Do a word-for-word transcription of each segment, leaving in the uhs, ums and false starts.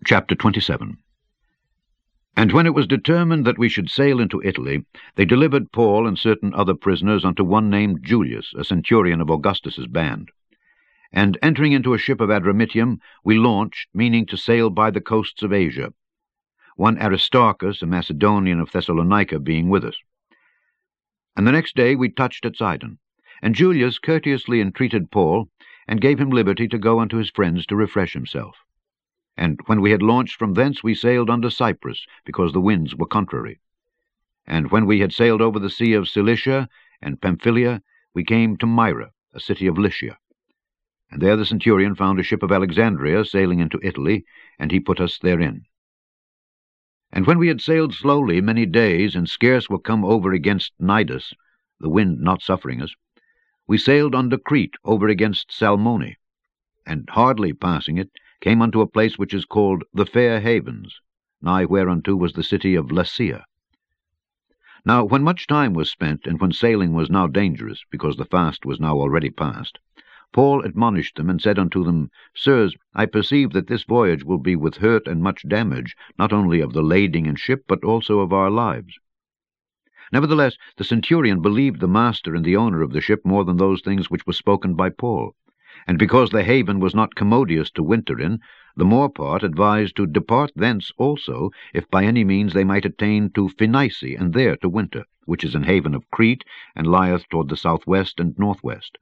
Chapter twenty-seven. And when it was determined that we should sail into Italy, they delivered Paul and certain other prisoners unto one named Julius, a centurion of Augustus's band. And entering into a ship of Adramyttium, we launched, meaning to sail by the coasts of Asia, one Aristarchus, a Macedonian of Thessalonica, being with us. And the next day we touched at Sidon, and Julius courteously entreated Paul, and gave him liberty to go unto his friends to refresh himself. And when we had launched from thence, we sailed under Cyprus, because the winds were contrary. And when we had sailed over the sea of Cilicia and Pamphylia, we came to Myra, a city of Lycia. And there the centurion found a ship of Alexandria sailing into Italy, and he put us therein. And when we had sailed slowly many days, and scarce were come over against Cnidus, the wind not suffering us, we sailed under Crete over against Salmone, and hardly passing it, came unto a place which is called the Fair Havens, nigh whereunto was the city of Lasea. Now when much time was spent, and when sailing was now dangerous, because the fast was now already past, Paul admonished them, and said unto them, Sirs, I perceive that this voyage will be with hurt and much damage, not only of the lading and ship, but also of our lives. Nevertheless the centurion believed the master and the owner of the ship more than those things which were spoken by Paul. And because the haven was not commodious to winter in, the more part advised to depart thence also, if by any means they might attain to Phoenice, and there to winter, which is an haven of Crete, and lieth toward the southwest and northwest.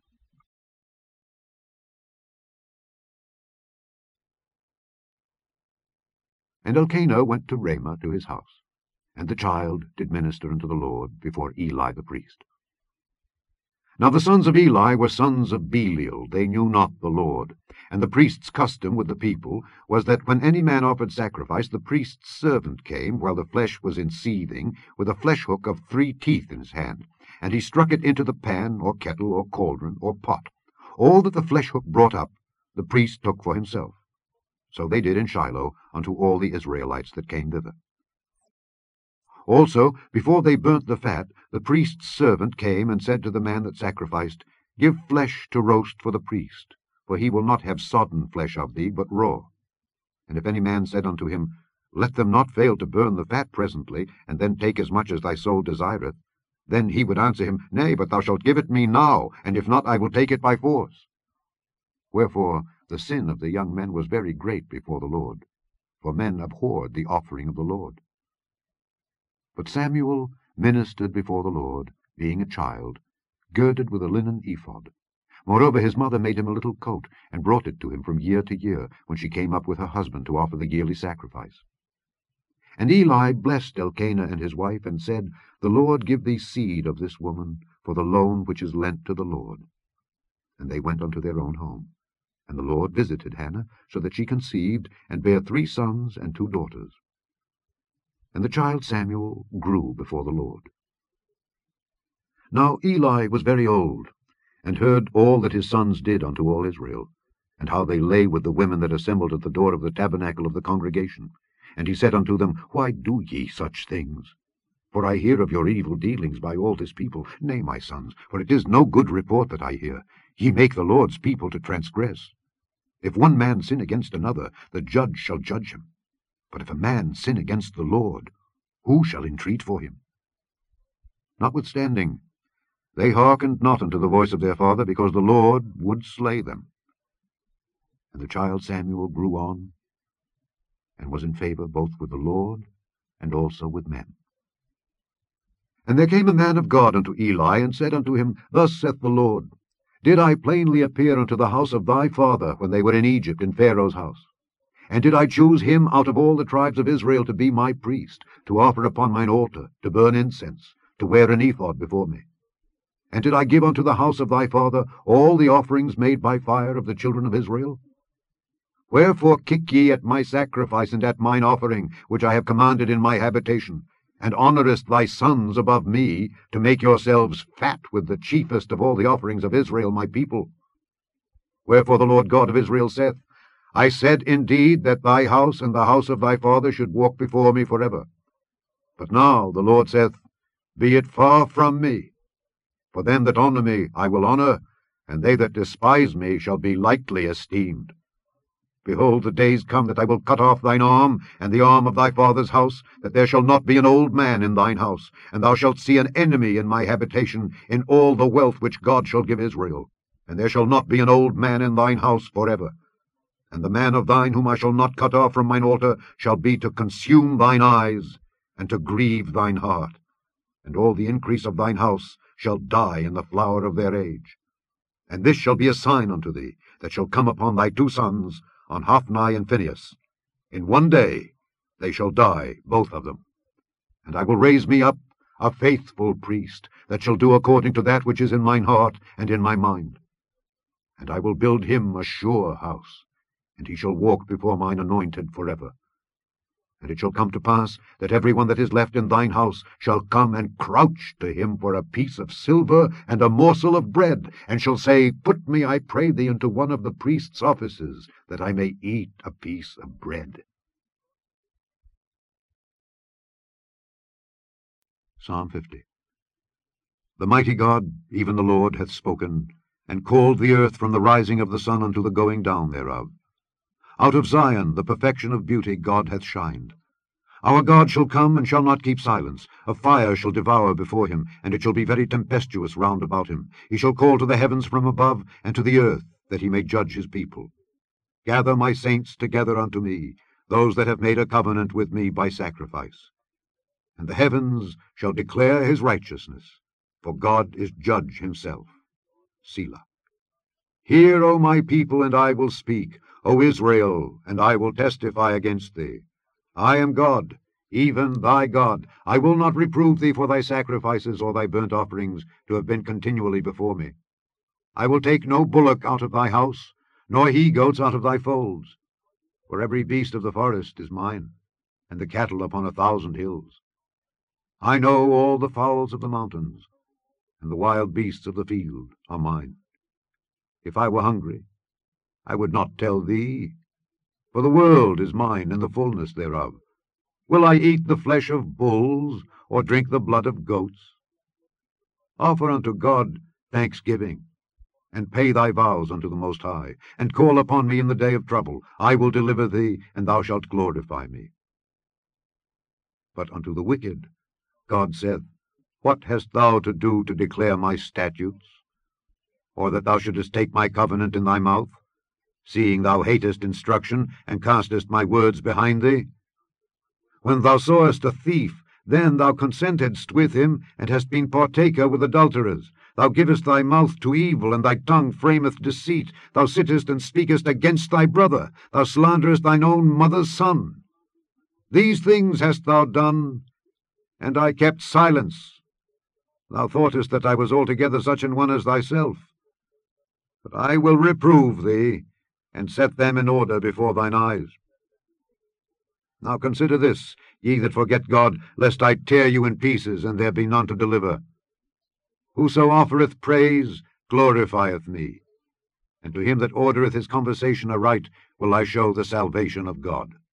And Elkanah went to Ramah to his house, and the child did minister unto the Lord before Eli the priest. Now the sons of Eli were sons of Belial, they knew not the Lord. And the priest's custom with the people was that when any man offered sacrifice, the priest's servant came, while the flesh was in seething, with a flesh hook of three teeth in his hand, and he struck it into the pan, or kettle, or cauldron, or pot. All that the flesh hook brought up, the priest took for himself. So they did in Shiloh unto all the Israelites that came thither. Also, before they burnt the fat, the priest's servant came and said to the man that sacrificed, Give flesh to roast for the priest, for he will not have sodden flesh of thee, but raw. And if any man said unto him, Let them not fail to burn the fat presently, and then take as much as thy soul desireth, then he would answer him, Nay, but thou shalt give it me now, and if not, I will take it by force. Wherefore the sin of the young men was very great before the Lord, for men abhorred the offering of the Lord. But Samuel ministered before the Lord, being a child, girded with a linen ephod. Moreover his mother made him a little coat, and brought it to him from year to year, when she came up with her husband to offer the yearly sacrifice. And Eli blessed Elkanah and his wife, and said, The Lord give thee seed of this woman, for the loan which is lent to the Lord. And they went unto their own home. And the Lord visited Hannah, so that she conceived, and bare three sons and two daughters. And the child Samuel grew before the Lord. Now Eli was very old, and heard all that his sons did unto all Israel, and how they lay with the women that assembled at the door of the tabernacle of the congregation. And he said unto them, Why do ye such things? For I hear of your evil dealings by all this people. Nay, my sons, for it is no good report that I hear. Ye make the Lord's people to transgress. If one man sin against another, the judge shall judge him. But if a man sin against the Lord, who shall entreat for him? Notwithstanding, they hearkened not unto the voice of their father, because the Lord would slay them. And the child Samuel grew on, and was in favor both with the Lord and also with men. And there came a man of God unto Eli, and said unto him, Thus saith the Lord, Did I plainly appear unto the house of thy father when they were in Egypt in Pharaoh's house? And did I choose him out of all the tribes of Israel to be my priest, to offer upon mine altar, to burn incense, to wear an ephod before me? And did I give unto the house of thy father all the offerings made by fire of the children of Israel? Wherefore kick ye at my sacrifice and at mine offering, which I have commanded in my habitation, and honourest thy sons above me, to make yourselves fat with the chiefest of all the offerings of Israel my people? Wherefore the Lord God of Israel saith, I said indeed that thy house and the house of thy father should walk before me forever. But now the Lord saith, Be it far from me. For them that honour me I will honour, and they that despise me shall be lightly esteemed. Behold, the days come that I will cut off thine arm, and the arm of thy father's house, that there shall not be an old man in thine house, and thou shalt see an enemy in my habitation, in all the wealth which God shall give Israel. And there shall not be an old man in thine house for ever. And the man of thine whom I shall not cut off from mine altar shall be to consume thine eyes, and to grieve thine heart. And all the increase of thine house shall die in the flower of their age. And this shall be a sign unto thee, that shall come upon thy two sons, on Hophni and Phinehas. In one day they shall die, both of them. And I will raise me up a faithful priest, that shall do according to that which is in mine heart and in my mind. And I will build him a sure house, and he shall walk before mine anointed forever. And it shall come to pass that every one that is left in thine house shall come and crouch to him for a piece of silver and a morsel of bread, and shall say, Put me, I pray thee, into one of the priest's offices, that I may eat a piece of bread. Psalm fifty. The mighty God, even the Lord, hath spoken, and called the earth from the rising of the sun unto the going down thereof. Out of Zion, the perfection of beauty, God hath shined. Our God shall come, and shall not keep silence. A fire shall devour before him, and it shall be very tempestuous round about him. He shall call to the heavens from above, and to the earth, that he may judge his people. Gather my saints together unto me, those that have made a covenant with me by sacrifice. And the heavens shall declare his righteousness, for God is judge himself. Selah. Hear, O my people, and I will speak, O Israel, and I will testify against thee. I am God, even thy God. I will not reprove thee for thy sacrifices or thy burnt offerings, to have been continually before me. I will take no bullock out of thy house, nor he-goats out of thy folds. For every beast of the forest is mine, and the cattle upon a thousand hills. I know all the fowls of the mountains, and the wild beasts of the field are mine. If I were hungry, I would not tell thee, for the world is mine, and the fullness thereof. Will I eat the flesh of bulls, or drink the blood of goats? Offer unto God thanksgiving, and pay thy vows unto the Most High, and call upon me in the day of trouble. I will deliver thee, and thou shalt glorify me. But unto the wicked God saith, What hast thou to do to declare my statutes? Or that thou shouldest take my covenant in thy mouth, seeing thou hatest instruction, and castest my words behind thee? When thou sawest a thief, then thou consentedst with him, and hast been partaker with adulterers. Thou givest thy mouth to evil, and thy tongue frameth deceit. Thou sittest and speakest against thy brother. Thou slanderest thine own mother's son. These things hast thou done, and I kept silence. Thou thoughtest that I was altogether such an one as thyself. But I will reprove thee, and set them in order before thine eyes. Now consider this, ye that forget God, lest I tear you in pieces, and there be none to deliver. Whoso offereth praise glorifieth me, and to him that ordereth his conversation aright will I show the salvation of God.